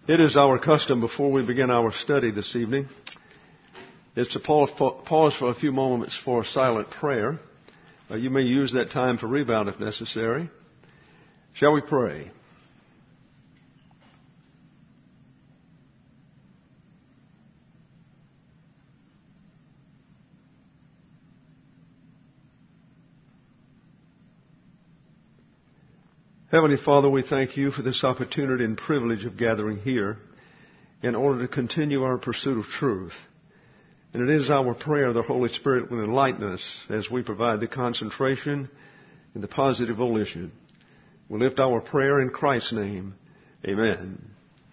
It is our custom before we begin our study this evening is to pause for a few moments for silent prayer. You may use that time for rebound if necessary. Shall we pray? Heavenly Father, we thank you for this opportunity and privilege of gathering here in order to continue our pursuit of truth. And it is our prayer the Holy Spirit will enlighten us as we provide the concentration and the positive volition. We lift our prayer in Christ's name. Amen.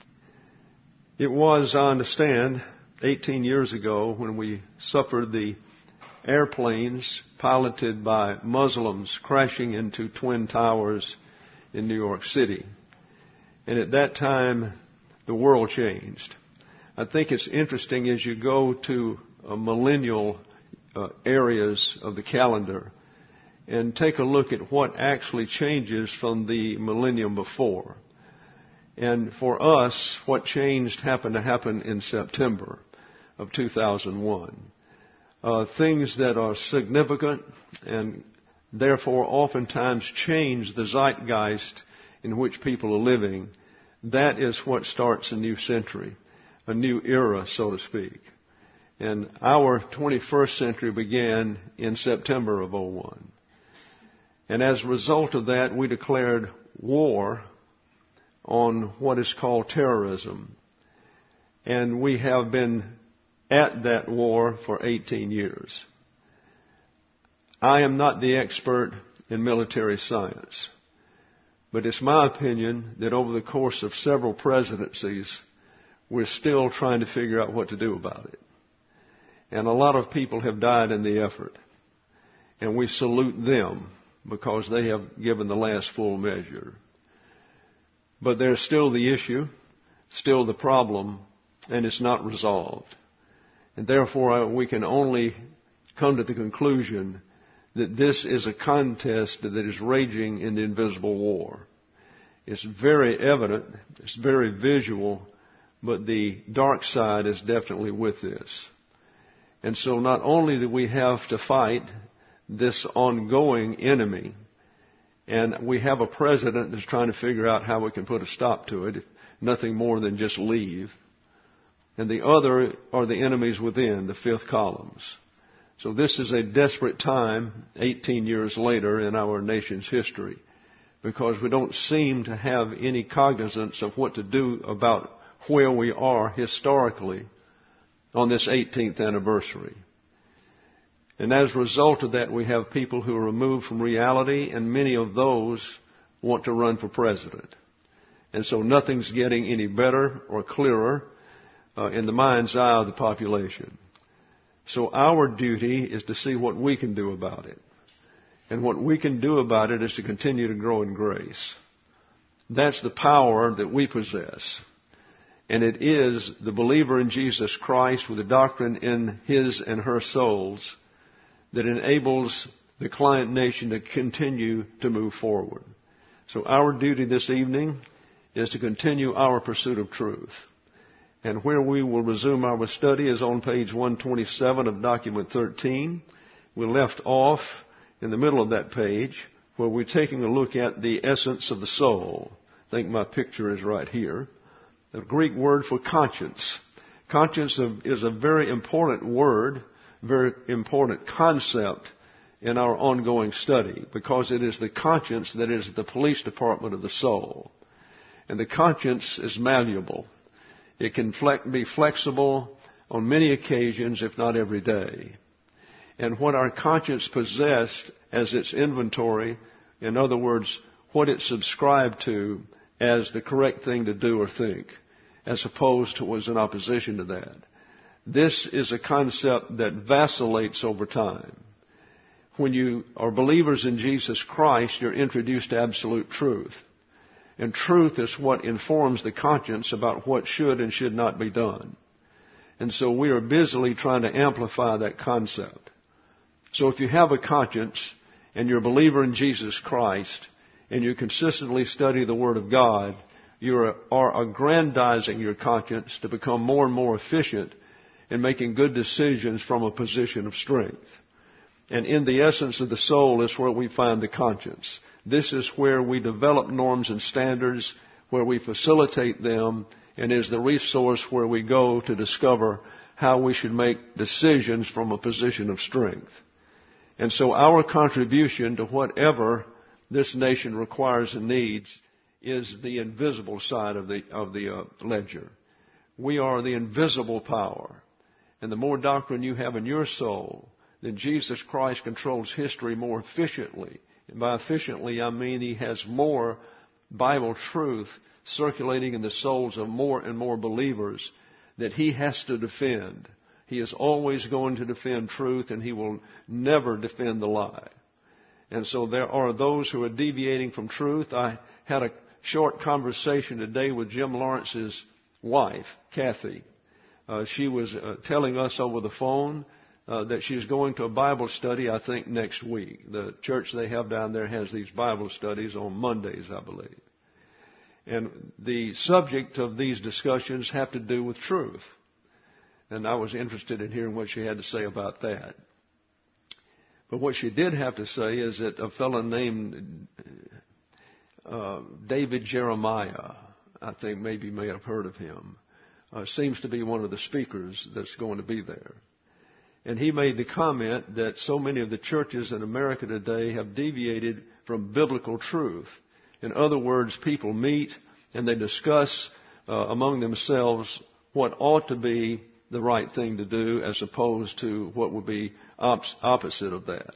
It was, I understand, 18 years ago when we suffered the airplanes piloted by Muslims crashing into Twin Towers in New York City. And at that time, the world changed. I think it's interesting as you go to millennial areas of the calendar and take a look at what actually changes from the millennium before. And for us, what changed happened to happen in September of 2001. Things that are significant and therefore oftentimes change the zeitgeist in which people are living. That is what starts a new century, a new era, so to speak. And our 21st century began in September of 01. And as a result of that, we declared war on what is called terrorism. And we have been at that war for 18 years. I am not the expert in military science, but it's my opinion that over the course of several presidencies, we're still trying to figure out what to do about it. And a lot of people have died in the effort, and we salute them because they have given the last full measure. But there's still the issue, still the problem, and it's not resolved. And therefore, we can only come to the conclusion that this is a contest that is raging in the invisible war. It's very evident, it's very visual, but the dark side is definitely with this. And so not only do we have to fight this ongoing enemy, and we have a president that's trying to figure out how we can put a stop to it, nothing more than just leave. And the other are the enemies within, the fifth columns. So this is a desperate time, 18 years later in our nation's history, because we don't seem to have any cognizance of what to do about where we are historically on this 18th anniversary. And as a result of that, we have people who are removed from reality, and many of those want to run for president. And so nothing's getting any better or clearer in the mind's eye of the population. So our duty is to see what we can do about it. And what we can do about it is to continue to grow in grace. That's the power that we possess. And it is the believer in Jesus Christ with the doctrine in his and her souls that enables the client nation to continue to move forward. So our duty this evening is to continue our pursuit of truth. And where we will resume our study is on page 127 of document 13. We left off in the middle of that page where we're taking a look at the essence of the soul. I think my picture is right here. The Greek word for conscience. Conscience is a very important word, very important concept in our ongoing study because it is the conscience that is the police department of the soul. And the conscience is malleable. It can be flexible on many occasions, if not every day. And what our conscience possessed as its inventory, in other words, what it subscribed to as the correct thing to do or think, as opposed to was in opposition to that. This is a concept that vacillates over time. When you are believers in Jesus Christ, you're introduced to absolute truth. And truth is what informs the conscience about what should and should not be done. And so we are busily trying to amplify that concept. So if you have a conscience and you're a believer in Jesus Christ and you consistently study the Word of God, You are aggrandizing your conscience to become more and more efficient in making good decisions from a position of strength. And in the essence of the soul is where we find the conscience. This is where we develop norms and standards, where we facilitate them, and is the resource where we go to discover how we should make decisions from a position of strength. And so our contribution to whatever this nation requires and needs is the invisible side of the ledger. We are the invisible power. And the more doctrine you have in your soul, then Jesus Christ controls history more efficiently. And by efficiently, I mean He has more Bible truth circulating in the souls of more and more believers that He has to defend. He is always going to defend truth, and He will never defend the lie. And so there are those who are deviating from truth. I had a short conversation today with Jim Lawrence's wife, Kathy. She was telling us over the phone that she's going to a Bible study, I think, next week. The church they have down there has these Bible studies on Mondays, I believe. And the subject of these discussions have to do with truth. And I was interested in hearing what she had to say about that. But what she did have to say is that a fellow named David Jeremiah, I think maybe you may have heard of him, seems to be one of the speakers that's going to be there. And he made the comment that so many of the churches in America today have deviated from biblical truth. In other words, people meet and they discuss among themselves what ought to be the right thing to do as opposed to what would be opposite of that.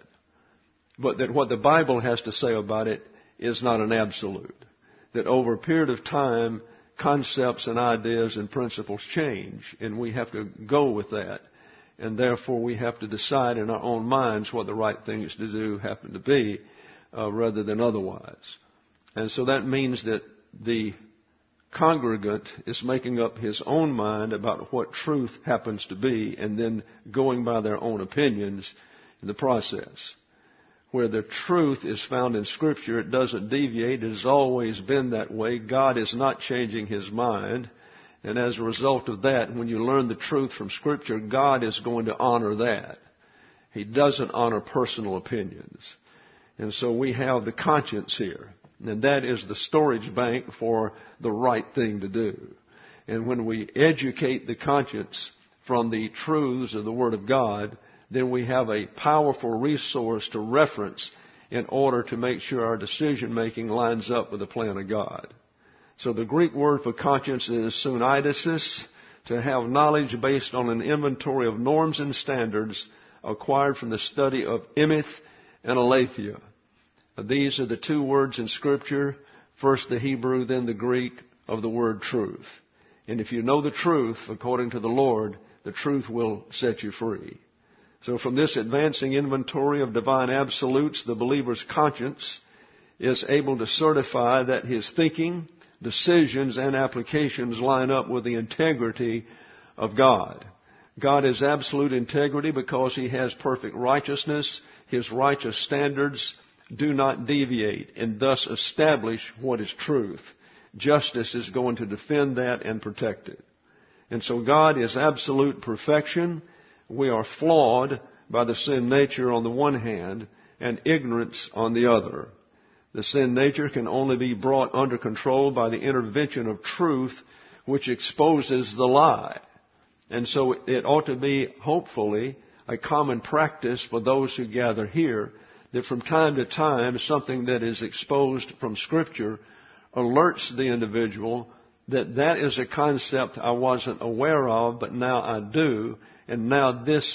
But that what the Bible has to say about it is not an absolute. That over a period of time, concepts and ideas and principles change, and we have to go with that. And therefore we have to decide in our own minds what the right things to do happen to be, rather than otherwise. And so that means that the congregant is making up his own mind about what truth happens to be and then going by their own opinions in the process. Where the truth is found in Scripture, it doesn't deviate. It has always been that way. God is not changing His mind. And as a result of that, when you learn the truth from Scripture, God is going to honor that. He doesn't honor personal opinions. And so we have the conscience here. And that is the storage bank for the right thing to do. And when we educate the conscience from the truths of the Word of God, then we have a powerful resource to reference in order to make sure our decision making lines up with the plan of God. So the Greek word for conscience is suneidesis, to have knowledge based on an inventory of norms and standards acquired from the study of emeth and aletheia. These are the two words in Scripture, first the Hebrew, then the Greek, of the word truth. And if you know the truth, according to the Lord, the truth will set you free. So from this advancing inventory of divine absolutes, the believer's conscience is able to certify that his thinking, decisions, and applications line up with the integrity of God. God is absolute integrity because He has perfect righteousness. His righteous standards do not deviate and thus establish what is truth. Justice is going to defend that and protect it. And so God is absolute perfection. We are flawed by the sin nature on the one hand and ignorance on the other. The sin nature can only be brought under control by the intervention of truth, which exposes the lie. And so it ought to be, hopefully, a common practice for those who gather here that from time to time something that is exposed from Scripture alerts the individual that that is a concept I wasn't aware of, but now I do, and now this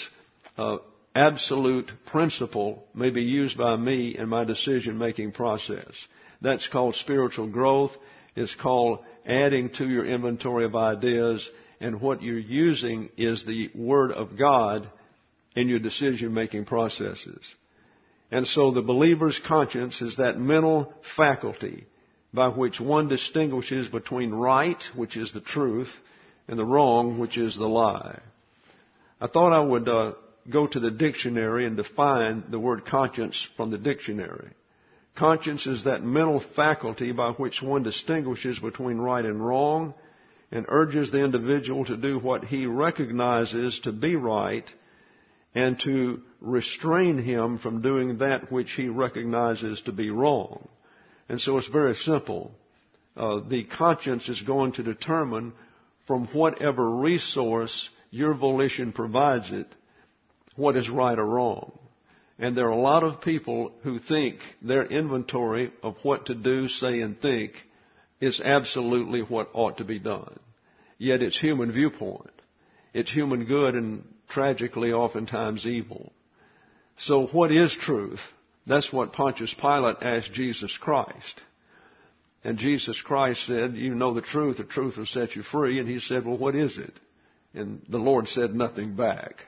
absolute principle may be used by me in my decision-making process. That's called spiritual growth. It's called adding to your inventory of ideas, and what you're using is the Word of God in your decision-making processes. And so the believer's conscience is that mental faculty by which one distinguishes between right, which is the truth, and the wrong, which is the lie. I thought I would go to the dictionary and define the word conscience from the dictionary. Conscience is that mental faculty by which one distinguishes between right and wrong and urges the individual to do what he recognizes to be right and to restrain him from doing that which he recognizes to be wrong. And so it's very simple. The conscience is going to determine from whatever resource your volition provides it what is right or wrong. And there are a lot of people who think their inventory of what to do, say, and think is absolutely what ought to be done. Yet it's human viewpoint. It's human good and tragically oftentimes evil. So what is truth? That's what Pontius Pilate asked Jesus Christ. And Jesus Christ said, you know the truth will set you free. And he said, well, what is it? And the Lord said nothing back.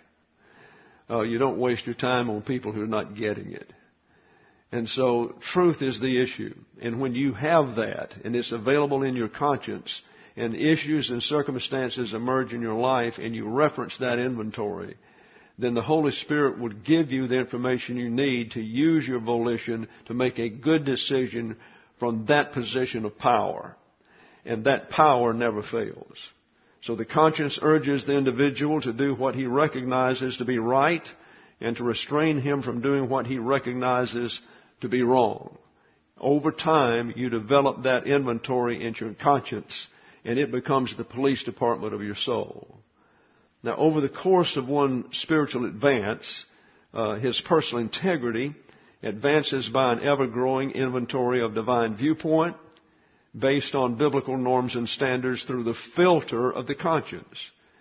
You don't waste your time on people who are not getting it. And so truth is the issue. And when you have that and it's available in your conscience and issues and circumstances emerge in your life and you reference that inventory, then the Holy Spirit would give you the information you need to use your volition to make a good decision from that position of power. And that power never fails. So the conscience urges the individual to do what he recognizes to be right and to restrain him from doing what he recognizes to be wrong. Over time, you develop that inventory into your conscience, and it becomes the police department of your soul. Now, over the course of one spiritual advance, his personal integrity advances by an ever-growing inventory of divine viewpoint based on biblical norms and standards through the filter of the conscience.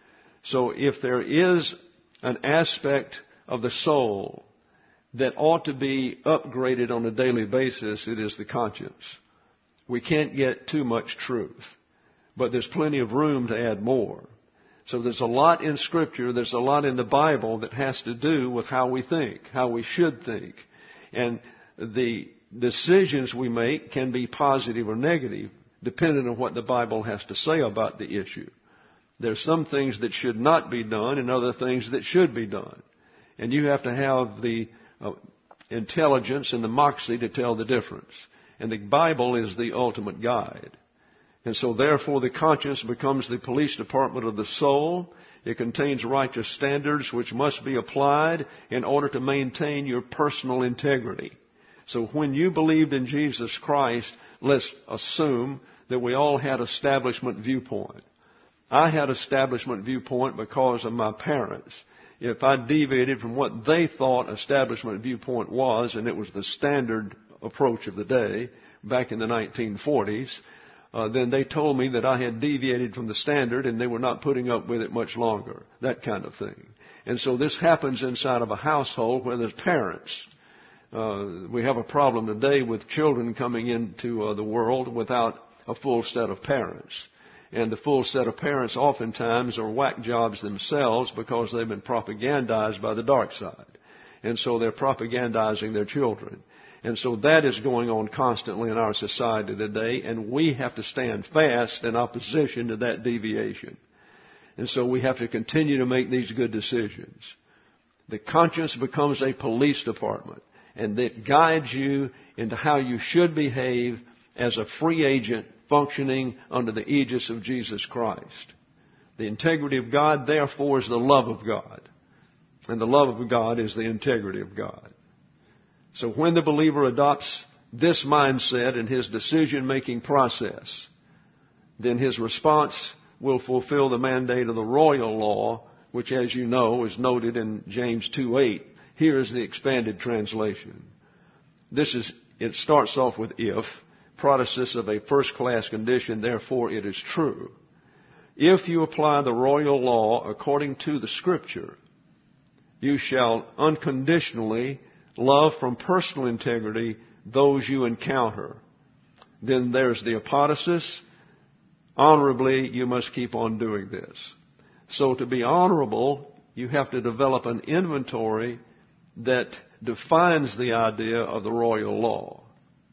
So if there is an aspect of the soul that ought to be upgraded on a daily basis, it is the conscience. We can't get too much truth, but there's plenty of room to add more. So there's a lot in Scripture, there's a lot in the Bible that has to do with how we think, how we should think. And the decisions we make can be positive or negative, depending on what the Bible has to say about the issue. There's some things that should not be done and other things that should be done. And you have to have the intelligence and the moxie to tell the difference. And the Bible is the ultimate guide. And so therefore the conscience becomes the police department of the soul. It contains righteous standards which must be applied in order to maintain your personal integrity. So when you believed in Jesus Christ, let's assume that we all had establishment viewpoint. I had establishment viewpoint because of my parents. If I deviated from what they thought establishment viewpoint was, and it was the standard approach of the day back in the 1940s, then they told me that I had deviated from the standard and they were not putting up with it much longer, that kind of thing. And so this happens inside of a household where there's parents. We have a problem today with children coming into the world without a full set of parents. And the full set of parents oftentimes are whack jobs themselves because they've been propagandized by the dark side. And so they're propagandizing their children. And so that is going on constantly in our society today, and we have to stand fast in opposition to that deviation. And so we have to continue to make these good decisions. The conscience becomes a police department, and it guides you into how you should behave as a free agent functioning under the aegis of Jesus Christ. The integrity of God, therefore, is the love of God. And the love of God is the integrity of God. So when the believer adopts this mindset in his decision-making process, then his response will fulfill the mandate of the royal law, which, as you know, is noted in James 2:8. Here is the expanded translation. It starts off with if, protasis of a first-class condition, therefore it is true. If you apply the royal law according to the Scripture, you shall unconditionally love from personal integrity those you encounter. Then there's the apodosis. Honorably, you must keep on doing this. So to be honorable, you have to develop an inventory that defines the idea of the royal law.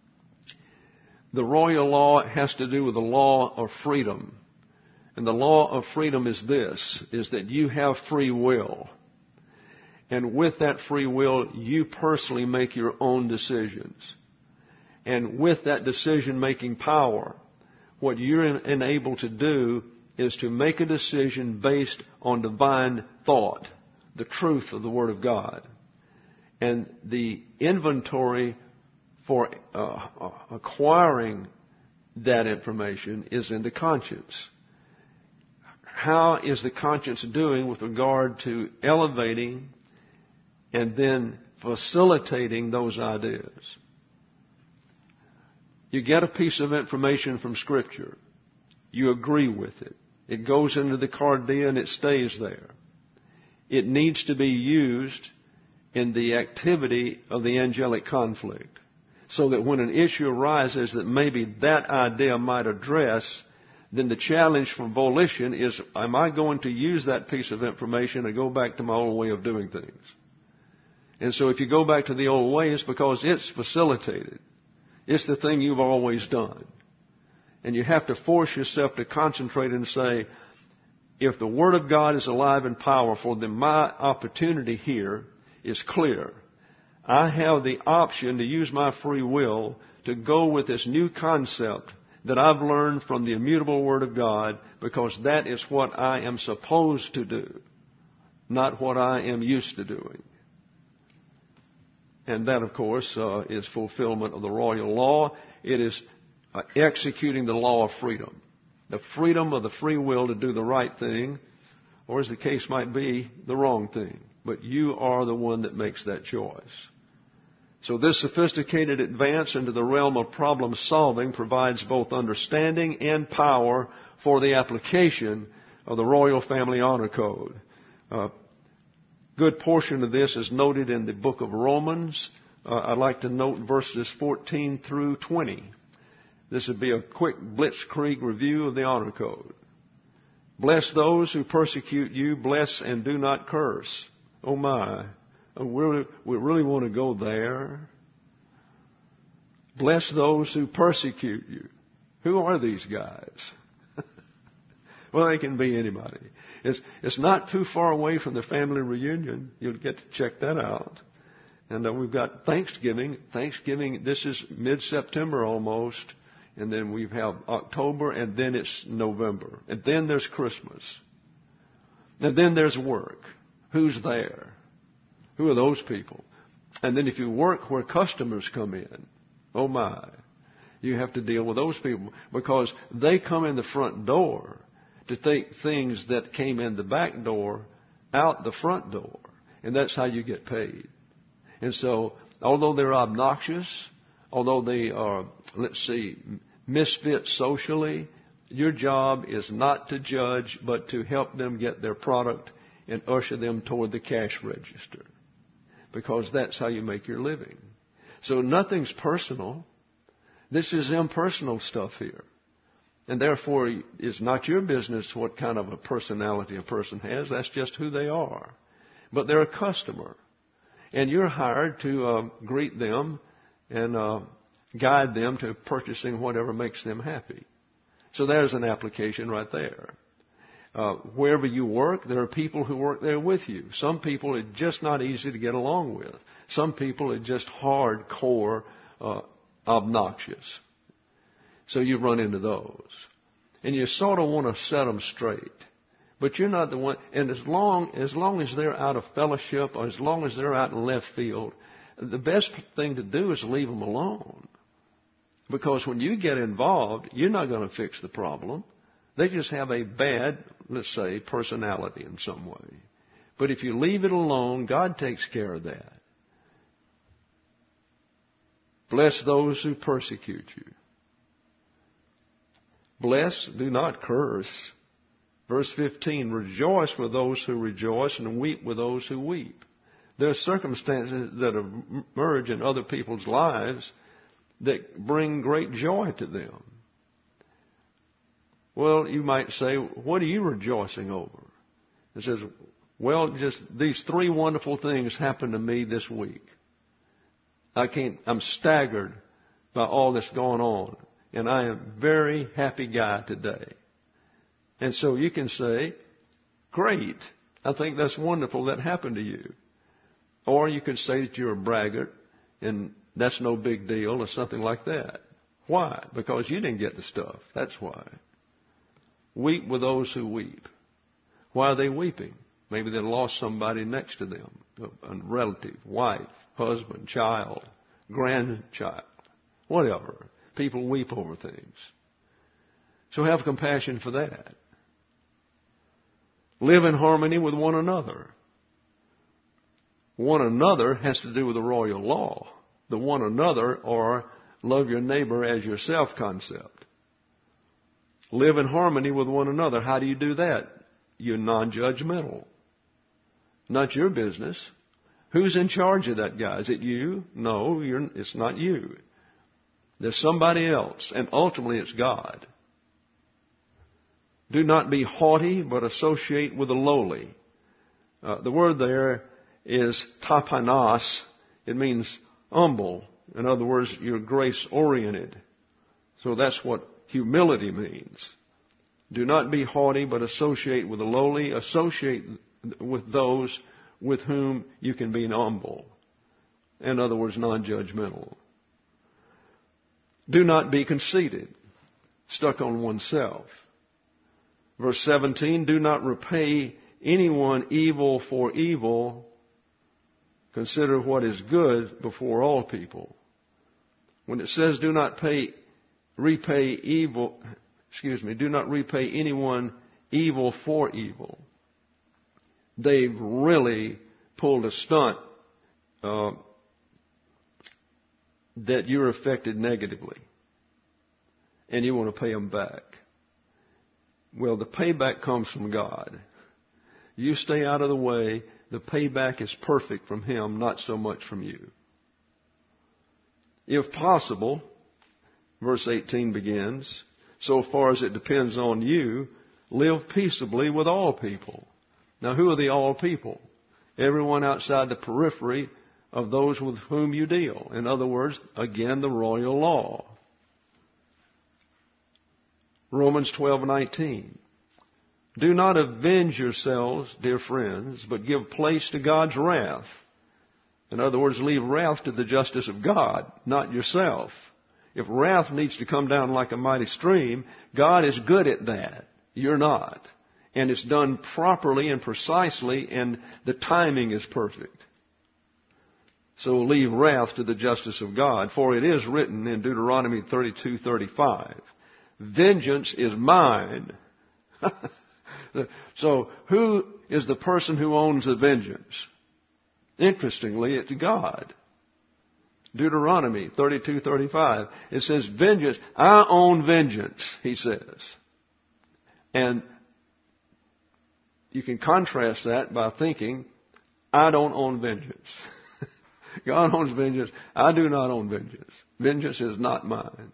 The royal law has to do with the law of freedom. And the law of freedom is this, is that you have free will. And with that free will, you personally make your own decisions. And with that decision-making power, what you're enabled to do is to make a decision based on divine thought, the truth of the Word of God. And the inventory for acquiring that information is in the conscience. How is the conscience doing with regard to elevating and then facilitating those ideas? You get a piece of information from Scripture. You agree with it. It goes into the cardia and it stays there. It needs to be used in the activity of the angelic conflict, so that when an issue arises that maybe that idea might address, then the challenge for volition is, am I going to use that piece of information and go back to my old way of doing things? And so if you go back to the old way, it's because it's facilitated. It's the thing you've always done. And you have to force yourself to concentrate and say, if the Word of God is alive and powerful, then my opportunity here is clear. I have the option to use my free will to go with this new concept that I've learned from the immutable Word of God, because that is what I am supposed to do, not what I am used to doing. And that, of course, is fulfillment of the royal law. It is executing the law of freedom. The freedom of the free will to do the right thing, or as the case might be, the wrong thing. But you are the one that makes that choice. So this sophisticated advance into the realm of problem solving provides both understanding and power for the application of the Royal Family Honor Code. Good portion of this is noted in the book of Romans. I'd like to note verses 14 through 20. This would be a quick blitzkrieg review of the honor code. Bless those who persecute you. Bless and do not curse. Oh my. We really want to go there. Bless those who persecute you. Who are these guys? Well, they can be anybody. It's not too far away from the family reunion. You'll get to check that out. And we've got Thanksgiving. Thanksgiving, this is mid-September almost. And then we have October, and then it's November. And then there's Christmas. And then there's work. Who's there? Who are those people? And then if you work where customers come in, oh my, you have to deal with those people, because they come in the front door to take things that came in the back door out the front door. And that's how you get paid. And so, although they're obnoxious, although they are, misfits socially, your job is not to judge, but to help them get their product and usher them toward the cash register. Because that's how you make your living. So nothing's personal. This is impersonal stuff here. And therefore, it's not your business what kind of a personality a person has. That's just who they are. But they're a customer. And you're hired to greet them and guide them to purchasing whatever makes them happy. So there's an application right there. Wherever you work, there are people who work there with you. Some people are just not easy to get along with. Some people are just hardcore obnoxious. So you run into those. And you sort of want to set them straight. But you're not the one. And as long as they're out of fellowship, or as long as they're out in left field, the best thing to do is leave them alone. Because when you get involved, you're not going to fix the problem. They just have a bad, let's say, personality in some way. But if you leave it alone, God takes care of that. Bless those who persecute you. Bless, do not curse. Verse 15, rejoice with those who rejoice and weep with those who weep. There are circumstances that emerge in other people's lives that bring great joy to them. Well, you might say, what are you rejoicing over? It says, well, just these three wonderful things happened to me this week. I'm staggered by all that's going on. And I am a very happy guy today. And so you can say, great. I think that's wonderful that happened to you. Or you could say that you're a braggart and That's no big deal or something like that. Why? Because you didn't get the stuff. That's why. Weep with those who weep. Why are they weeping? Maybe they lost somebody next to them, a relative, wife, husband, child, grandchild, whatever. People weep over things. So have compassion for that. Live in harmony with one another. One another has to do with the royal law. The one another, or love your neighbor as yourself concept. Live in harmony with one another. How do you do that? You're non-judgmental. Not your business. Who's in charge of that guy? Is it you? No, it's not you. There's somebody else, and ultimately it's God. Do not be haughty, but associate with the lowly. The word there is tapanos. It means humble. In other words, you're grace-oriented. So that's what humility means. Do not be haughty, but associate with the lowly. Associate with those with whom you can be humble. In other words, non-judgmental. Do not be conceited, stuck on oneself. Verse 17, do not repay anyone evil for evil. Consider what is good before all people. When it says do not repay anyone evil for evil, they've really pulled a stunt that you're affected negatively, and you want to pay them back. Well, the payback comes from God. You stay out of the way. The payback is perfect from Him, not so much from you. If possible, verse 18 begins, so far as it depends on you, live peaceably with all people. Now, who are the all people? Everyone outside the periphery of those with whom you deal. In other words, again, the royal law. Romans 12:19. Do not avenge yourselves, dear friends, but give place to God's wrath. In other words, leave wrath to the justice of God, not yourself. If wrath needs to come down like a mighty stream, God is good at that. You're not. And it's done properly and precisely, and the timing is perfect. So leave wrath to the justice of God. For it is written in Deuteronomy 32:35, vengeance is mine. So who is the person who owns the vengeance? Interestingly, it's God. Deuteronomy 32:35. It says, vengeance, I own vengeance, he says. And you can contrast that by thinking, I don't own vengeance. God owns vengeance. I do not own vengeance. Vengeance is not mine.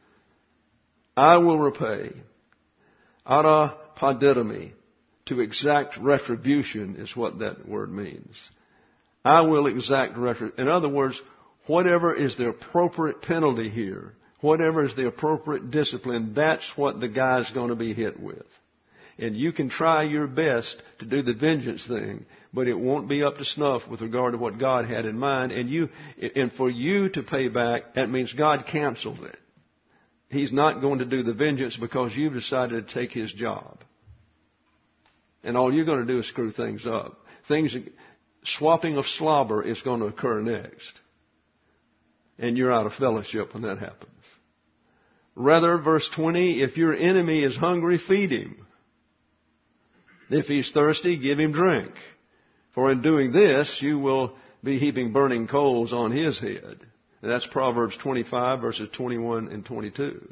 I will repay. Ara padidomi, to exact retribution is what that word means. I will exact retribution. In other words, whatever is the appropriate penalty here, whatever is the appropriate discipline, that's what the guy's going to be hit with. And you can try your best to do the vengeance thing, but it won't be up to snuff with regard to what God had in mind. And for you to pay back, that means God canceled it. He's not going to do the vengeance because you've decided to take His job. And all you're going to do is screw things up. Swapping of slobber is going to occur next. And you're out of fellowship when that happens. Rather, verse 20, if your enemy is hungry, feed him. If he's thirsty, give him drink. For in doing this, you will be heaping burning coals on his head. And that's Proverbs 25, verses 21 and 22.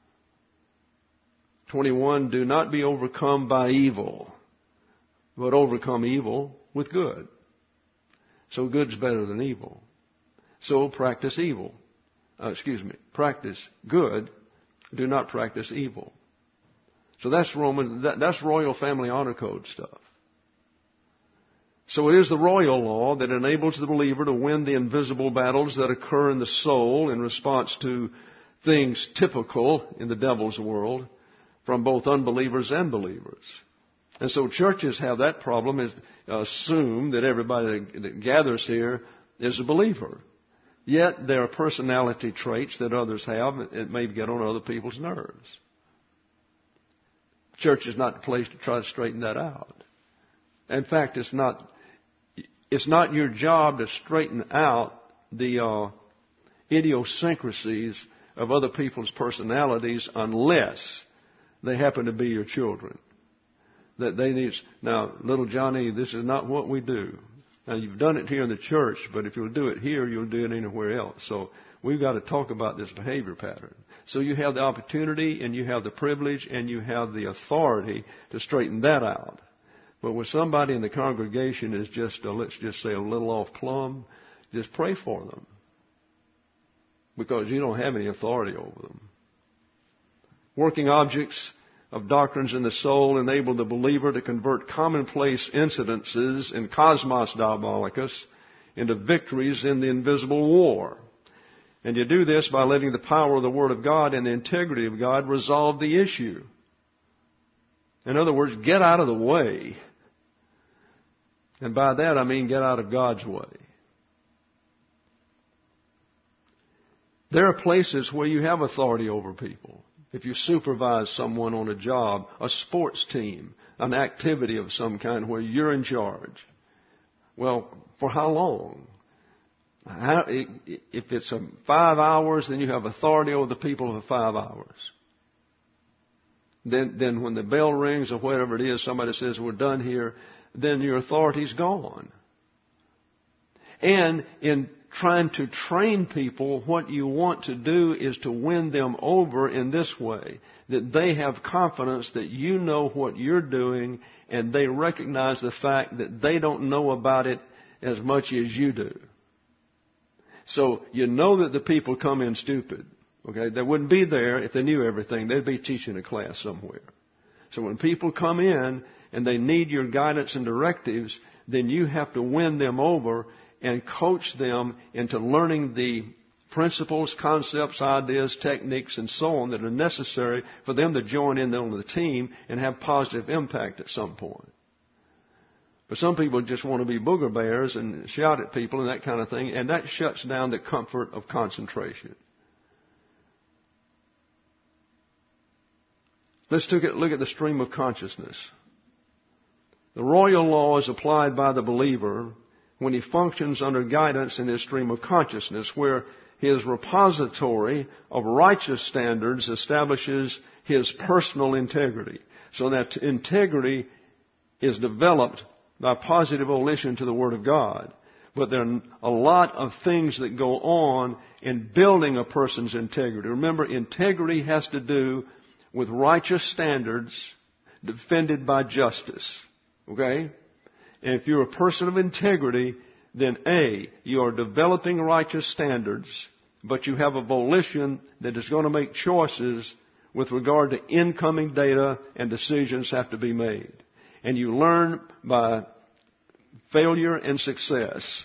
21, do not be overcome by evil, but overcome evil with good. So good's better than evil. So practice evil. Practice good. Do not practice evil. So that's that's Royal Family Honor Code stuff. So it is the royal law that enables the believer to win the invisible battles that occur in the soul in response to things typical in the devil's world from both unbelievers and believers. And so churches have that problem, is assume that everybody that gathers here is a believer. Yet there are personality traits that others have. It may get on other people's nerves. Church is not the place to try to straighten that out. In fact, it's not your job to straighten out the idiosyncrasies of other people's personalities unless they happen to be your children. That they need. Now, little Johnny, this is not what we do. Now, you've done it here in the church, but if you'll do it here, you'll do it anywhere else. So we've got to talk about this behavior pattern. So you have the opportunity and you have the privilege and you have the authority to straighten that out. But when somebody in the congregation is just, let's just say, a little off plumb, just pray for them. Because you don't have any authority over them. Working objects of doctrines in the soul enable the believer to convert commonplace incidences in cosmos diabolicus into victories in the invisible war. And you do this by letting the power of the Word of God and the integrity of God resolve the issue. In other words, get out of the way. And by that I mean get out of God's way. There are places where you have authority over people. If you supervise someone on a job, a sports team, an activity of some kind where you're in charge. Well, for how long? If it's 5 hours, then you have authority over the people for 5 hours. Then when the bell rings or whatever it is, somebody says, we're done here, then your authority's gone. And in trying to train people, what you want to do is to win them over in this way, that they have confidence that you know what you're doing and they recognize the fact that they don't know about it as much as you do. So you know that the people come in stupid. Okay, they wouldn't be there if they knew everything. They'd be teaching a class somewhere. So when people come in and they need your guidance and directives, then you have to win them over and coach them into learning the principles, concepts, ideas, techniques, and so on that are necessary for them to join in on the team and have positive impact at some point. But some people just want to be booger bears and shout at people and that kind of thing, and that shuts down the comfort of concentration. Let's look at the stream of consciousness. The royal law is applied by the believer when he functions under guidance in his stream of consciousness, where his repository of righteous standards establishes his personal integrity. So that integrity is developed by positive volition to the Word of God. But there are a lot of things that go on in building a person's integrity. Remember, integrity has to do with righteous standards defended by justice. Okay? And if you're a person of integrity, then A, you are developing righteous standards, but you have a volition that is going to make choices with regard to incoming data and decisions have to be made. And you learn by failure and success.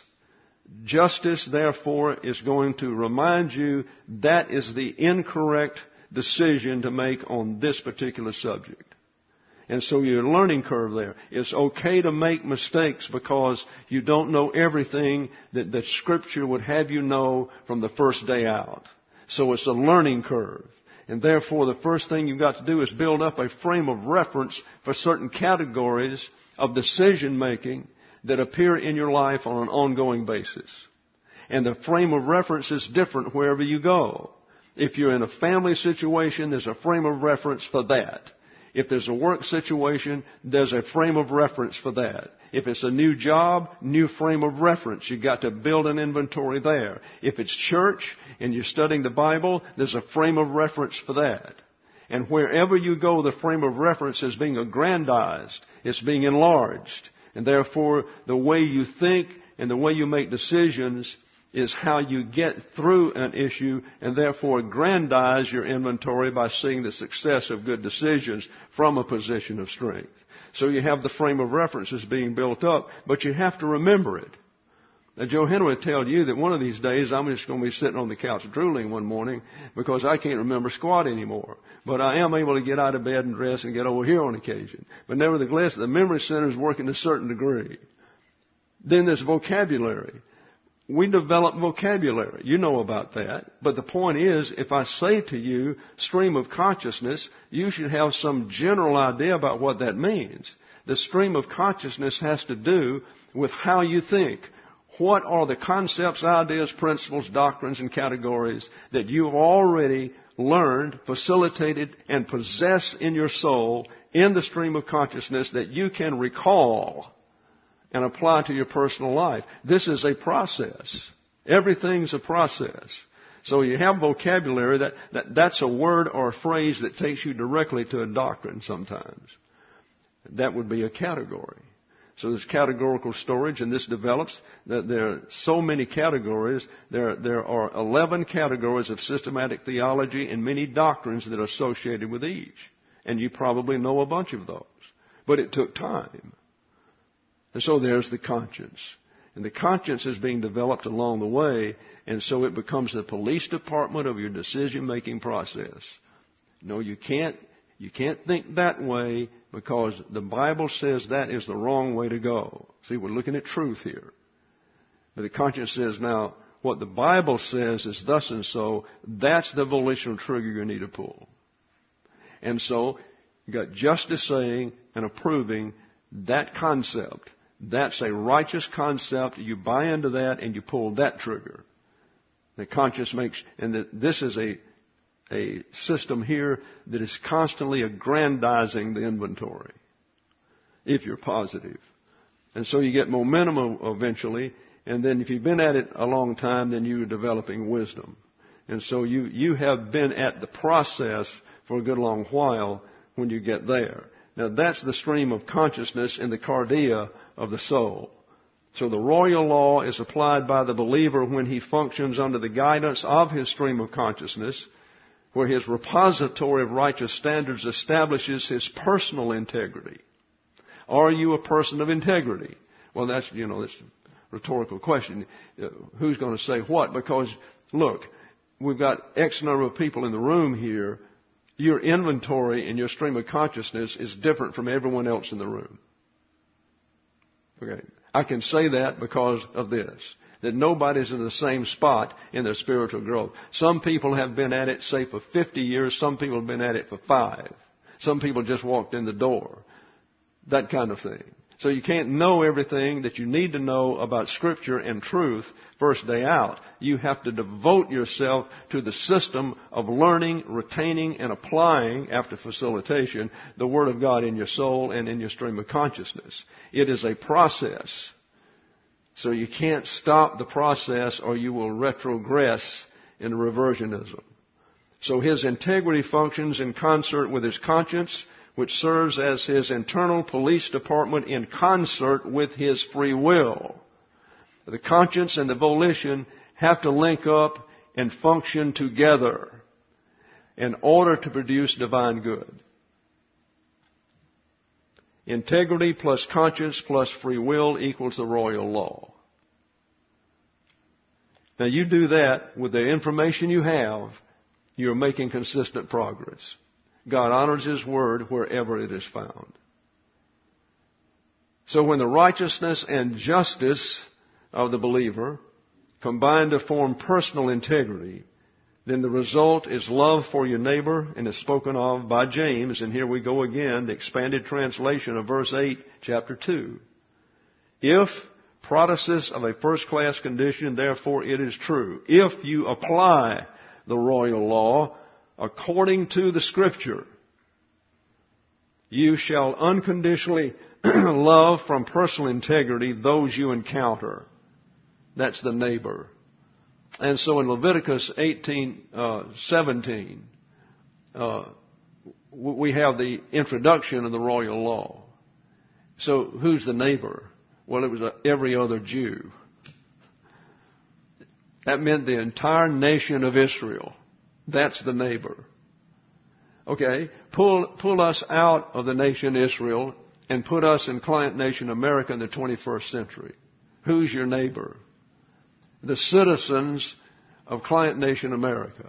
Justice, therefore, is going to remind you that is the incorrect decision to make on this particular subject. And so your learning curve there. It's okay to make mistakes because you don't know everything that the Scripture would have you know from the first day out. So it's a learning curve. And therefore the first thing you've got to do is build up a frame of reference for certain categories of decision making that appear in your life on an ongoing basis. And the frame of reference is different wherever you go. If you're in a family situation, there's a frame of reference for that. If there's a work situation, there's a frame of reference for that. If it's a new job, new frame of reference. You've got to build an inventory there. If it's church and you're studying the Bible, there's a frame of reference for that. And wherever you go, the frame of reference is being aggrandized. It's being enlarged. And therefore, the way you think and the way you make decisions is how you get through an issue and therefore aggrandize your inventory by seeing the success of good decisions from a position of strength. So you have the frame of references being built up, but you have to remember it. Now, Joe Henry would tell you that one of these days I'm just going to be sitting on the couch drooling one morning because I can't remember squat anymore. But I am able to get out of bed and dress and get over here on occasion. But nevertheless, the memory center is working to a certain degree. Then there's vocabulary. we develop vocabulary. You know about that. But the point is, if I say to you, stream of consciousness, you should have some general idea about what that means. The stream of consciousness has to do with how you think. What are the concepts, ideas, principles, doctrines, and categories that you have already learned, facilitated, and possess in your soul in the stream of consciousness that you can recall and apply to your personal life? This is a process. Everything's a process. So you have vocabulary that's a word or a phrase that takes you directly to a doctrine sometimes. That would be a category. So there's categorical storage, and this develops that there are so many categories. There are 11 categories of systematic theology and many doctrines that are associated with each. And you probably know a bunch of those. But it took time. And so there's the conscience. And the conscience is being developed along the way, and so it becomes the police department of your decision-making process. No, you can't think that way because the Bible says that is the wrong way to go. See, we're looking at truth here. But the conscience says, now, what the Bible says is thus and so. That's the volitional trigger you need to pull. And so, you got justice saying and approving that concept. That's a righteous concept. You buy into that and you pull that trigger. The conscience makes, and this is a system here that is constantly aggrandizing the inventory, if you're positive. And so you get momentum eventually, and then if you've been at it a long time, then you're developing wisdom. And so you have been at the process for a good long while when you get there. Now that's the stream of consciousness in the cardia of the soul. So the royal law is applied by the believer when he functions under the guidance of his stream of consciousness, where his repository of righteous standards establishes his personal integrity. Are you a person of integrity? Well, that's a rhetorical question. Who's going to say what? Because, look, we've got X number of people in the room here. Your inventory and your stream of consciousness is different from everyone else in the room. Okay. I can say that because of this, that nobody's in the same spot in their spiritual growth. Some people have been at it, say, for 50 years. Some people have been at it for 5. Some people just walked in the door. That kind of thing. So you can't know everything that you need to know about Scripture and truth first day out. You have to devote yourself to the system of learning, retaining, and applying, after facilitation, the Word of God in your soul and in your stream of consciousness. It is a process. So you can't stop the process or you will retrogress into reversionism. So his integrity functions in concert with his conscience, which serves as his internal police department in concert with his free will. The conscience and the volition have to link up and function together in order to produce divine good. Integrity plus conscience plus free will equals the royal law. Now you do that with the information you have, you're making consistent progress. God honors His Word wherever it is found. So when the righteousness and justice of the believer combine to form personal integrity, then the result is love for your neighbor, and is spoken of by James. And here we go again, the expanded translation of verse 8, chapter 2. If prodigies of a first-class condition, therefore it is true. If you apply the royal law according to the Scripture, you shall unconditionally love from personal integrity those you encounter. That's the neighbor. And so in Leviticus 18:17, we have the introduction of the royal law. So who's the neighbor? Well, it was every other Jew. That meant the entire nation of Israel. That's the neighbor. Okay, pull us out of the nation Israel and put us in client nation America in the 21st century. Who's your neighbor? The citizens of client nation America.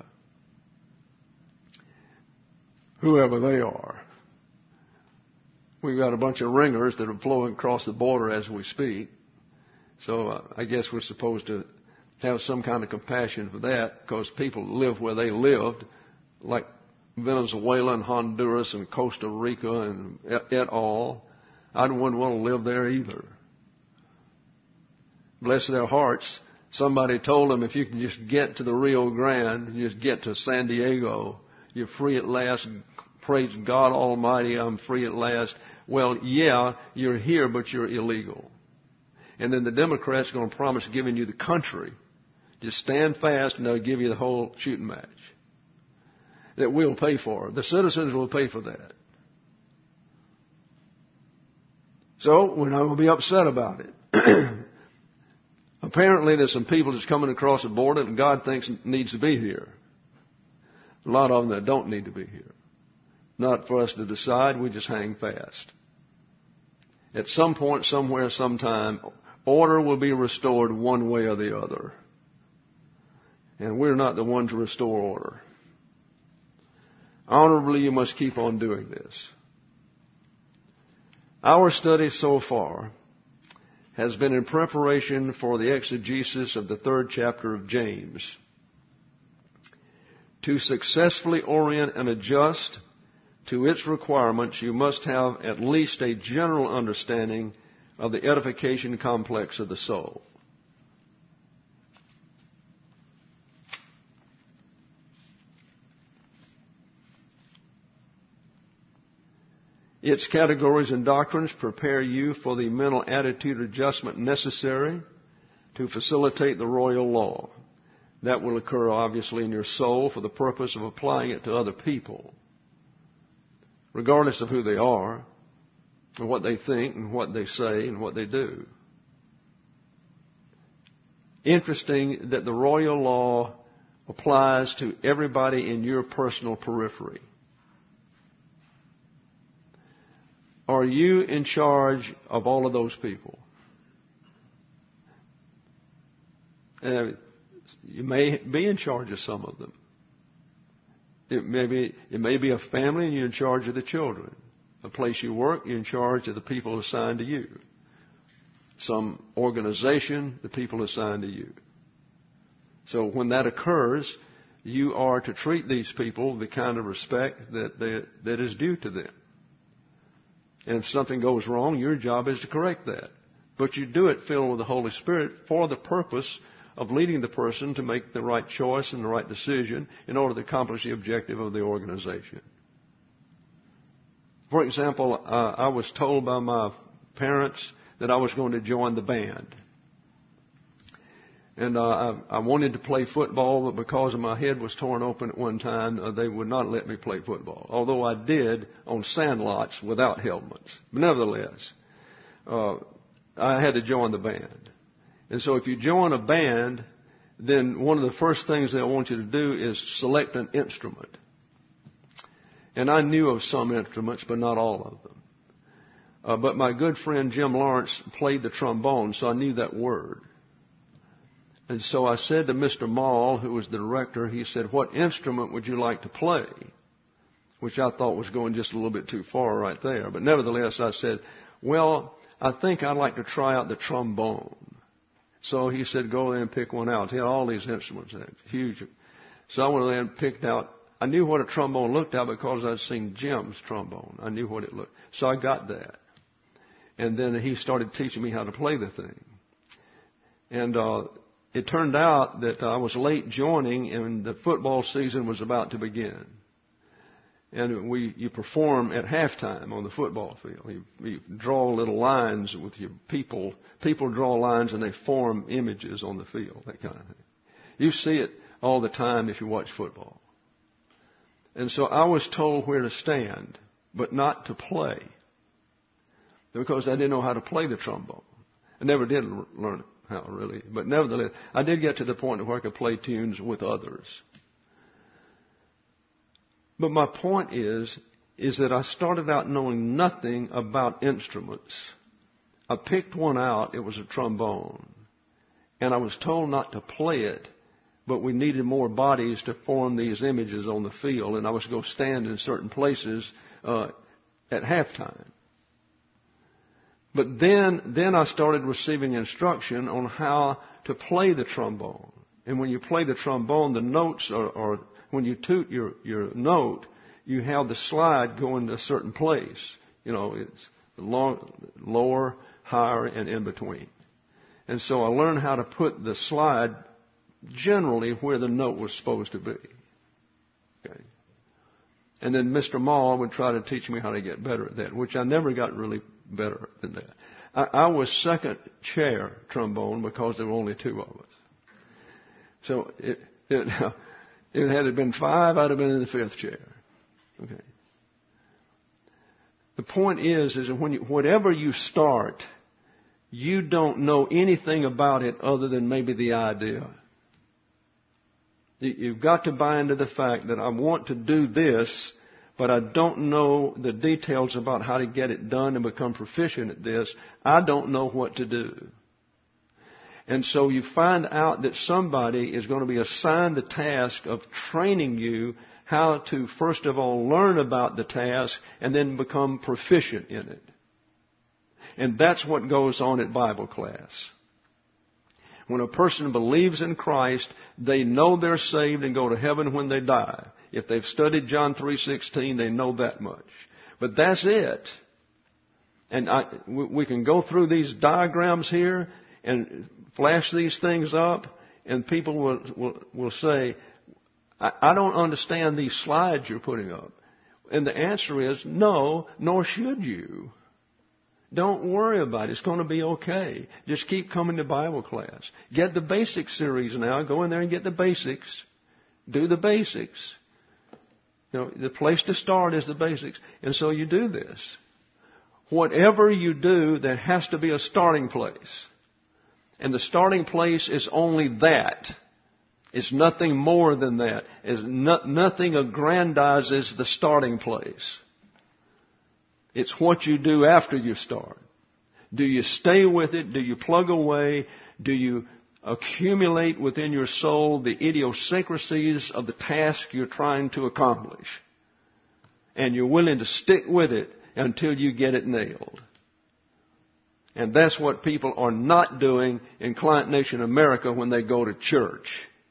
Whoever they are. We've got a bunch of ringers that are flowing across the border as we speak. So I guess we're supposed to have some kind of compassion for that, because people live where they lived, like Venezuela and Honduras and Costa Rica and et al. I wouldn't want to live there either. Bless their hearts. Somebody told them, if you can just get to the Rio Grande, you just get to San Diego, you're free at last. Praise God Almighty, I'm free at last. Well, yeah, you're here, but you're illegal. And then the Democrats are going to promise giving you the country. Just stand fast and they'll give you the whole shooting match. That we'll pay for. The citizens will pay for that. So we're not going to be upset about it. Apparently there's some people that's coming across the border that God thinks needs to be here. A lot of them that don't need to be here. Not for us to decide, we just hang fast. At some point, somewhere, sometime, order will be restored one way or the other. And we're not the one to restore order. Honorably, you must keep on doing this. Our study so far has been in preparation for the exegesis of the 3rd chapter of James. To successfully orient and adjust to its requirements, you must have at least a general understanding of the edification complex of the soul. Its categories and doctrines prepare you for the mental attitude adjustment necessary to facilitate the royal law. That will occur obviously in your soul for the purpose of applying it to other people, regardless of who they are, and what they think, and what they say, and what they do. Interesting that the royal law applies to everybody in your personal periphery. Are you in charge of all of those people? You may be in charge of some of them. It may be a family and you're in charge of the children. A place you work, you're in charge of the people assigned to you. Some organization, the people assigned to you. So when that occurs, you are to treat these people the kind of respect that is due to them. And if something goes wrong, your job is to correct that. But you do it filled with the Holy Spirit for the purpose of leading the person to make the right choice and the right decision in order to accomplish the objective of the organization. For example, I was told by my parents that I was going to join the band. And I wanted to play football, but because my head was torn open at one time, they would not let me play football. Although I did on sandlots without helmets. But nevertheless, I had to join the band. And so if you join a band, then one of the first things they want you to do is select an instrument. And I knew of some instruments, but not all of them. But my good friend Jim Lawrence played the trombone, so I knew that word. And so I said to Mr. Mall, who was the director, he said, "What instrument would you like to play?" Which I thought was going just a little bit too far right there. But nevertheless, I said, "Well, I think I'd like to try out the trombone." So he said, "Go there and pick one out." He had all these instruments, huge. So I went there and picked out. I knew what a trombone looked like because I'd seen Jim's trombone. I knew what it looked. So I got that. And then he started teaching me how to play the thing. And it turned out that I was late joining, and the football season was about to begin. And you perform at halftime on the football field. You draw little lines with your people. People draw lines and they form images on the field, that kind of thing. You see it all the time if you watch football. And so I was told where to stand, but not to play, because I didn't know how to play the trombone. I never did learn how, really. But nevertheless, I did get to the point where I could play tunes with others. But my point is that I started out knowing nothing about instruments. I picked one out. It was a trombone. And I was told not to play it, but we needed more bodies to form these images on the field. And I was to go stand in certain places at halftime. But then I started receiving instruction on how to play the trombone. And when you play the trombone, the notes are when you toot your note, you have the slide go into a certain place. You know, it's lower, higher, and in between. And so I learned how to put the slide generally where the note was supposed to be. Okay. And then Mr. Maul would try to teach me how to get better at that, which I never got really better than that. I was second chair trombone because there were only two of us. So it had it been five, I'd have been in the fifth chair. Okay. The point is that whatever you start, you don't know anything about it other than maybe the idea. You've got to buy into the fact that I want to do this, but I don't know the details about how to get it done and become proficient at this. I don't know what to do. And so you find out that somebody is going to be assigned the task of training you how to, first of all, learn about the task and then become proficient in it. And that's what goes on at Bible class. When a person believes in Christ, they know they're saved and go to heaven when they die. If they've studied John 3:16, they know that much. But that's it. And we can go through these diagrams here and flash these things up, and people will say, I don't understand these slides you're putting up. And the answer is no, nor should you. Don't worry about it. It's going to be okay. Just keep coming to Bible class. Get the basic series now. Go in there and get the basics. Do the basics. You know, the place to start is the basics. And so you do this. Whatever you do, there has to be a starting place. And the starting place is only that. It's nothing more than that. Nothing aggrandizes the starting place. It's what you do after you start. Do you stay with it? Do you plug away? Do you accumulate within your soul the idiosyncrasies of the task you're trying to accomplish? And you're willing to stick with it until you get it nailed. And that's what people are not doing in Client Nation America when they go to church.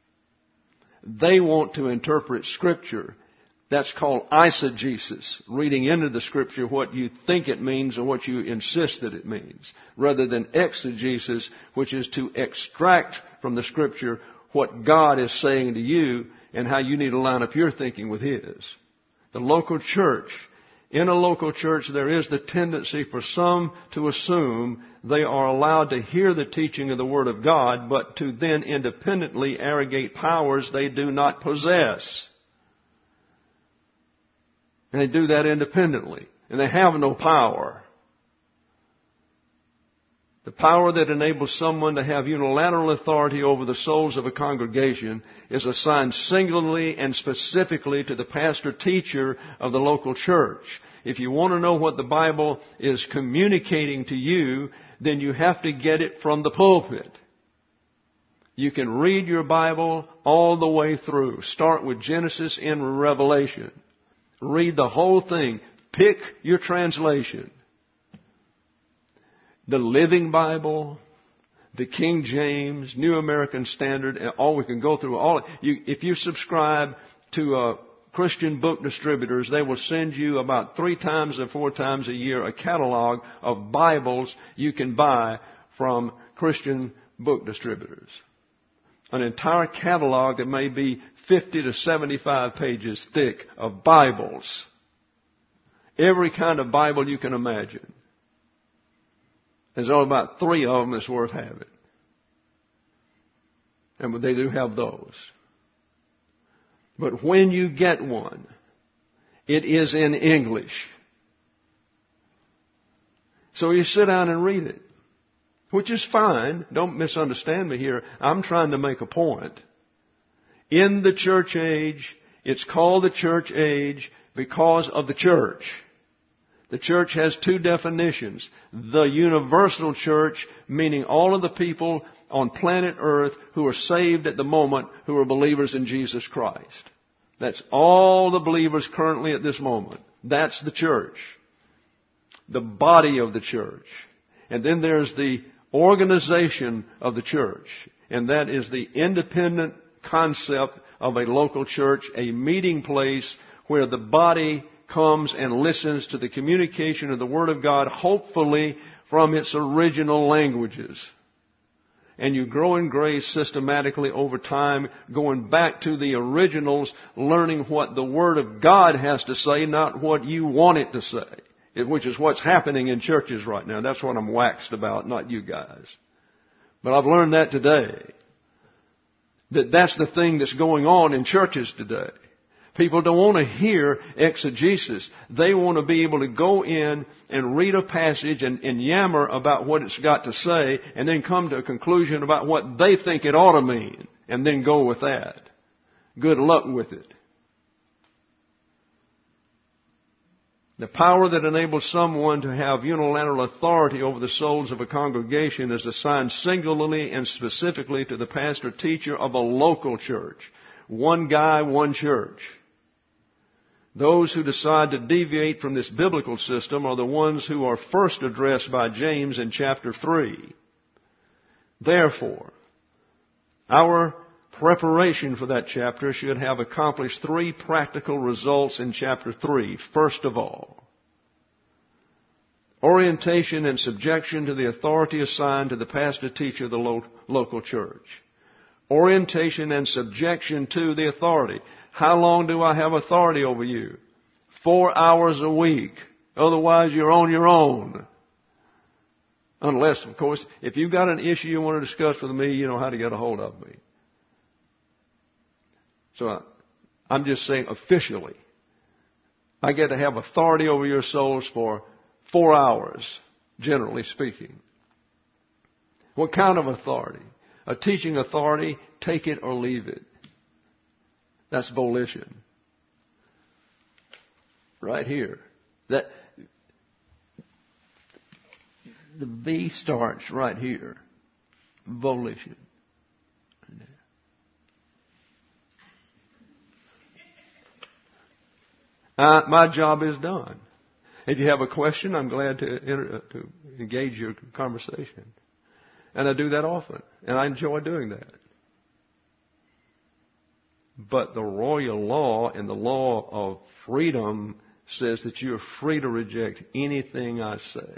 They want to interpret Scripture. That's called eisegesis, reading into the Scripture what you think it means or what you insist that it means, rather than exegesis, which is to extract from the Scripture what God is saying to you and how you need to line up your thinking with His. The local church, in a local church, there is the tendency for some to assume they are allowed to hear the teaching of the Word of God, but to then independently arrogate powers they do not possess. And they do that independently. And they have no power. The power that enables someone to have unilateral authority over the souls of a congregation is assigned singularly and specifically to the pastor-teacher of the local church. If you want to know what the Bible is communicating to you, then you have to get it from the pulpit. You can read your Bible all the way through. Start with Genesis and Revelation. Read the whole thing. Pick your translation. The Living Bible, the King James, New American Standard, and all we can go through. If you subscribe to Christian book distributors, they will send you about 3 times or 4 times a year a catalog of Bibles you can buy from Christian book distributors. An entire catalog that may be 50 to 75 pages thick of Bibles. Every kind of Bible you can imagine. There's only about 3 of them that's worth having. And they do have those. But when you get one, it is in English. So you sit down and read it. Which is fine. Don't misunderstand me here. I'm trying to make a point. In the church age, it's called the church age because of the church. The church has 2 definitions. The universal church, meaning all of the people on planet Earth who are saved at the moment, who are believers in Jesus Christ. That's all the believers currently at this moment. That's the church. The body of the church. And then there's the organization of the church. and that is the independent concept of a local church, a meeting place where the body comes and listens to the communication of the Word of God, hopefully from its original languages. And you grow in grace systematically over time, going back to the originals, learning what the Word of God has to say, not what you want it to say, which is what's happening in churches right now. That's what I'm waxed about, not you guys. But I've learned that today. That's the thing that's going on in churches today. People don't want to hear exegesis. They want to be able to go in and read a passage and yammer about what it's got to say and then come to a conclusion about what they think it ought to mean and then go with that. Good luck with it. The power that enables someone to have unilateral authority over the souls of a congregation is assigned singularly and specifically to the pastor teacher of a local church. One guy, one church. Those who decide to deviate from this biblical system are the ones who are first addressed by James in chapter 3. Therefore, our preparation for that chapter should have accomplished 3 practical results in chapter 3. First of all, orientation and subjection to the authority assigned to the pastor teacher of the local church. Orientation and subjection to the authority. How long do I have authority over you? 4 hours a week. Otherwise, you're on your own. Unless, of course, if you've got an issue you want to discuss with me, you know how to get a hold of me. So I'm just saying officially, I get to have authority over your souls for 4 hours, generally speaking. What kind of authority? A teaching authority, take it or leave it. That's volition. Right here. The V starts right here. Volition. My job is done. If you have a question, I'm glad to engage your conversation. And I do that often. And I enjoy doing that. But the royal law and the law of freedom says that you are free to reject anything I say.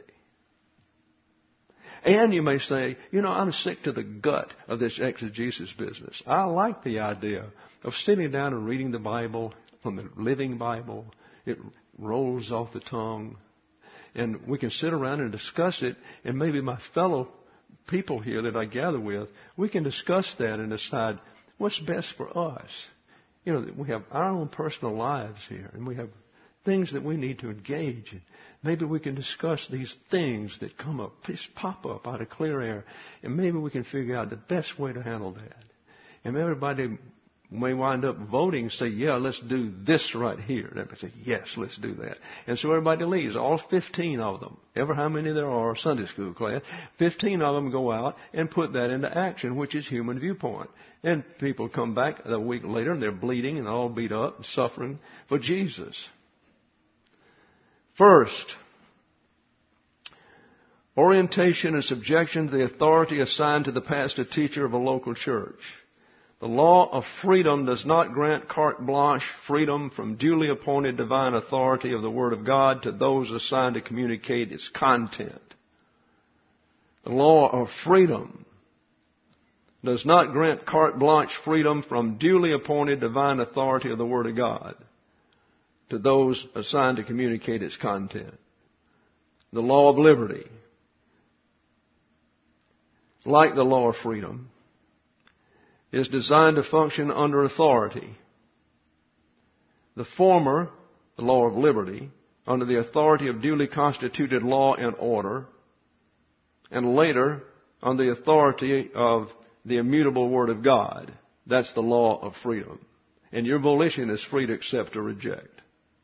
And you may say, I'm sick to the gut of this exegesis business. I like the idea of sitting down and reading the Bible from the Living Bible. It rolls off the tongue. And we can sit around and discuss it, and maybe my fellow people here that I gather with, we can discuss that and decide what's best for us. We have our own personal lives here, and we have things that we need to engage in. Maybe we can discuss these things that come up, just pop up out of clear air, and maybe we can figure out the best way to handle that. And everybody may wind up voting and say, yeah, let's do this right here. And everybody say, yes, let's do that. And so everybody leaves, all 15 of them, ever how many there are, Sunday school class, 15 of them go out and put that into action, which is human viewpoint. And people come back a week later and they're bleeding and all beat up and suffering for Jesus. First, orientation and subjection to the authority assigned to the pastor teacher of a local church. The law of freedom does not grant carte blanche freedom from duly appointed divine authority of the Word of God to those assigned to communicate its content. The law of freedom does not grant carte blanche freedom from duly appointed divine authority of the Word of God to those assigned to communicate its content. The law of liberty, like the law of freedom, is designed to function under authority. The former, the law of liberty, under the authority of duly constituted law and order, and later on the authority of the immutable Word of God. That's the law of freedom. And your volition is free to accept or reject.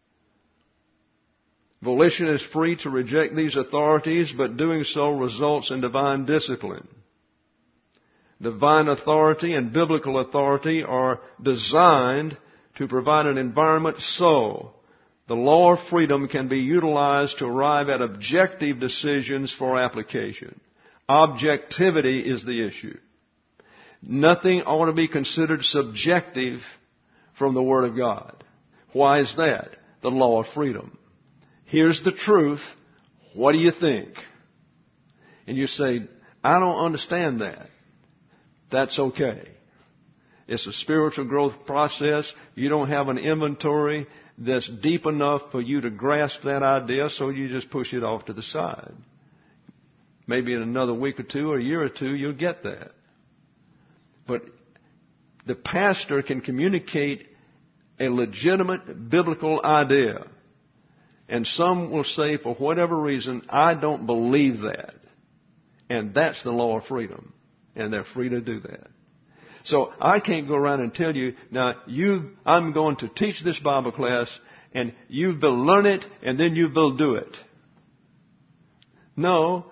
Volition is free to reject these authorities, but doing so results in divine discipline. Divine authority and biblical authority are designed to provide an environment so the law of freedom can be utilized to arrive at objective decisions for application. Objectivity is the issue. Nothing ought to be considered subjective from the Word of God. Why is that? The law of freedom. Here's the truth. What do you think? And you say, I don't understand that. That's okay. It's a spiritual growth process. You don't have an inventory that's deep enough for you to grasp that idea, so you just push it off to the side. Maybe in another week or two or a year or two, you'll get that. But the pastor can communicate a legitimate biblical idea. And some will say, for whatever reason, I don't believe that. And that's the law of freedom. And they're free to do that. So I can't go around and tell you, now I'm going to teach this Bible class, and you will learn it, and then you will do it. No.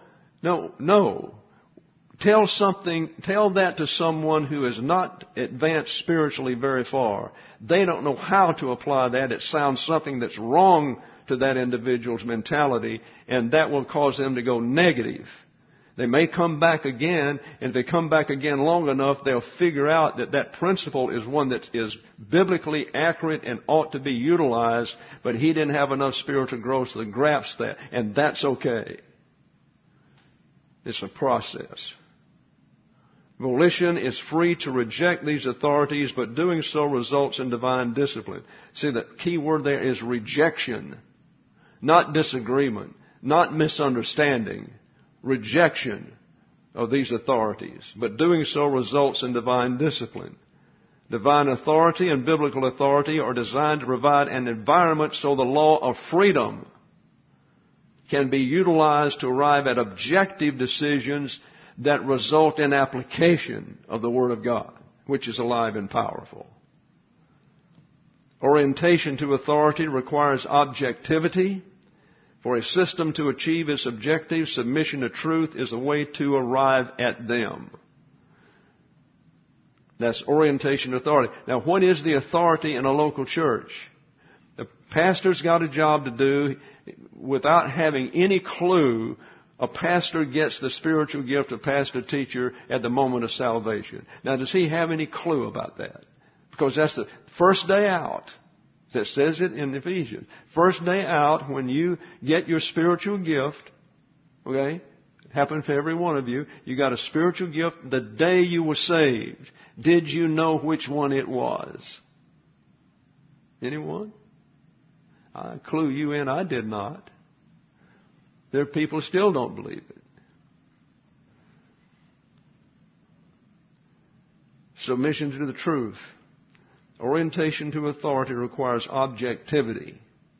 Tell that to someone who has not advanced spiritually very far. They don't know how to apply that. It sounds something that's wrong to that individual's mentality, and that will cause them to go negative. They may come back again, and if they come back again long enough, they'll figure out that that principle is one that is biblically accurate and ought to be utilized, but he didn't have enough spiritual growth to grasp that, and that's okay. It's a process. Volition is free to reject these authorities, but doing so results in divine discipline. See, the key word there is rejection, not disagreement, not misunderstanding. Rejection of these authorities, but doing so results in divine discipline. Divine authority and biblical authority are designed to provide an environment so the law of freedom can be utilized to arrive at objective decisions that result in application of the Word of God, which is alive and powerful. Orientation to authority requires objectivity. For a system to achieve its objectives, submission to truth is a way to arrive at them. That's orientation to authority. Now, what is the authority in a local church? The pastor's got a job to do. Without having any clue, a pastor gets the spiritual gift of pastor-teacher at the moment of salvation. Now, does he have any clue about that? Because that's the first day out. That says it in Ephesians. First day out, when you get your spiritual gift, okay, it happened for every one of you, you got a spiritual gift the day you were saved. Did you know which one it was? Anyone? I clue you in, I did not. There are people who still don't believe it. Submission to the truth. Orientation to authority requires objectivity.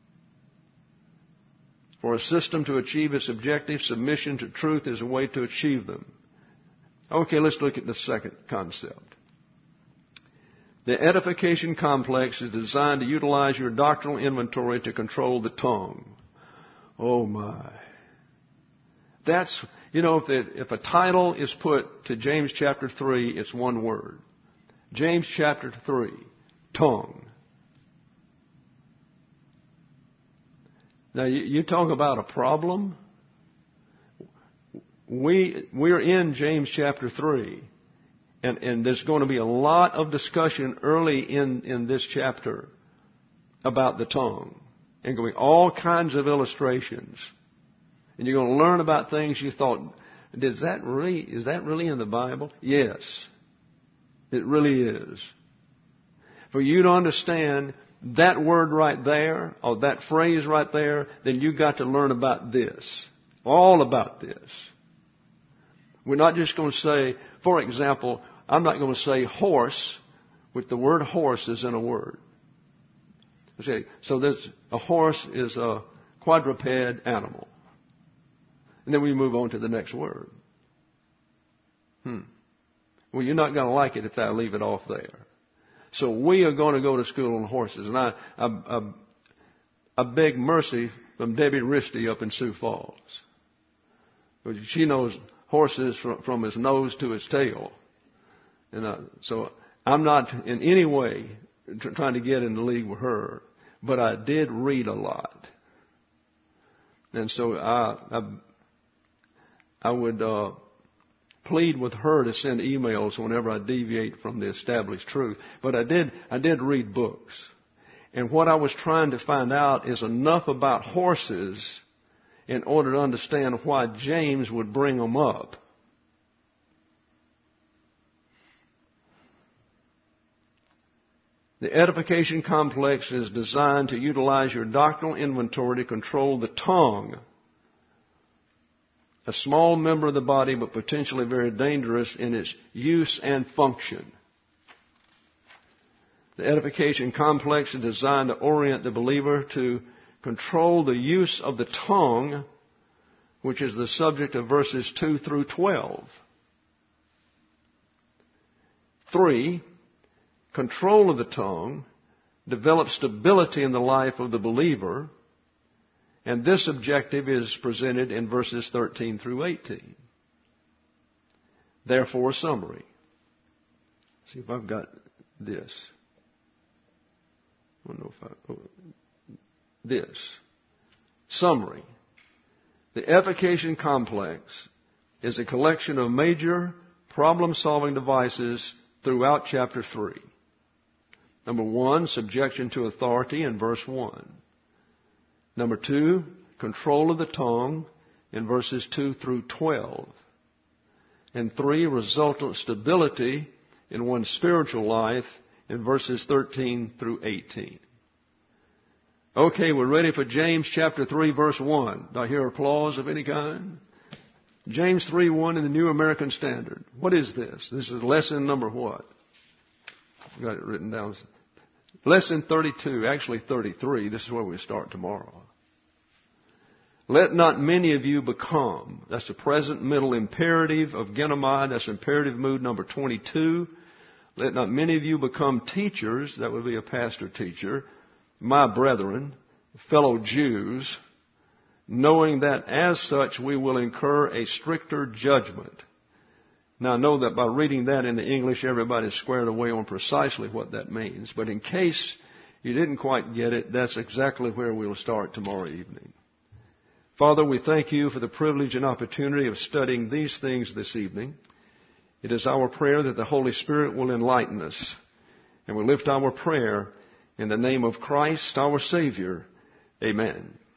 For a system to achieve its objectives, submission to truth is a way to achieve them. Okay, let's look at the second concept. The edification complex is designed to utilize your doctrinal inventory to control the tongue. Oh my. That's, if a title is put to James chapter 3, it's one word. James chapter 3. Tongue. Now, you talk about a problem. We're in James chapter 3. And there's going to be a lot of discussion early in this chapter about the tongue. And going to be all kinds of illustrations. And you're going to learn about things you thought, is that really in the Bible? Yes. It really is. For you to understand that word right there, or that phrase right there, then you've got to learn about this. All about this. We're not just going to say, for example, I'm not going to say horse, with the word horse is in a word. Okay, so a horse is a quadruped animal. And then we move on to the next word. Well, you're not going to like it if I leave it off there. So we are going to go to school on horses. And I beg mercy from Debbie Risty up in Sioux Falls. She knows horses from his nose to his tail. And so I'm not in any way trying to get in the league with her. But I did read a lot. And so I would plead with her to send emails whenever I deviate from the established truth. But I did read books. And what I was trying to find out is enough about horses in order to understand why James would bring them up. The edification complex is designed to utilize your doctrinal inventory to control the tongue, a small member of the body but potentially very dangerous in its use and function. The edification complex is designed to orient the believer to control the use of the tongue, which is the subject of verses 2 through 12. 3, control of the tongue develops stability in the life of the believer, and this objective is presented in verses 13 through 18. Therefore, a summary. See if I've got this. I don't know if this. Summary. The edification complex is a collection of major problem-solving devices throughout chapter 3. Number 1, subjection to authority in verse 1. Number 2, control of the tongue in verses 2 through 12. And 3, resultant stability in one's spiritual life in verses 13 through 18. Okay, we're ready for James chapter 3, verse 1. Do I hear applause of any kind? James 3:1 in the New American Standard. What is this? This is lesson number what? I've got it written down. Lesson 32, actually 33. This is where we start tomorrow. Let not many of you become. That's the present middle imperative of Genomai. That's imperative mood number 22. Let not many of you become teachers. That would be a pastor teacher. My brethren, fellow Jews, knowing that as such we will incur a stricter judgment. Now I know that by reading that in the English, everybody's squared away on precisely what that means. But in case you didn't quite get it, that's exactly where we'll start tomorrow evening. Father, we thank you for the privilege and opportunity of studying these things this evening. It is our prayer that the Holy Spirit will enlighten us. And we lift our prayer in the name of Christ, our Savior. Amen.